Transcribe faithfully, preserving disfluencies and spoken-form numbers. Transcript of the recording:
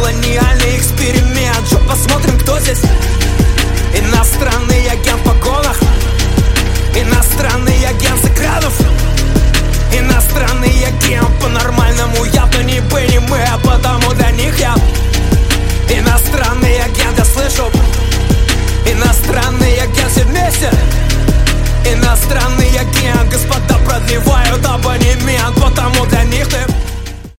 колониальный эксперимент. Что, посмотрим, кто здесь? Иностранный агент в погонах, иностранный агент с экранов, иностранный агент по-нормальному явно не вы, не мы, а потому для них я иностранный агент, я слышу. Иностранный агент, все вместе. Иностранный агент, господа продлевают абонемент, потому для них ты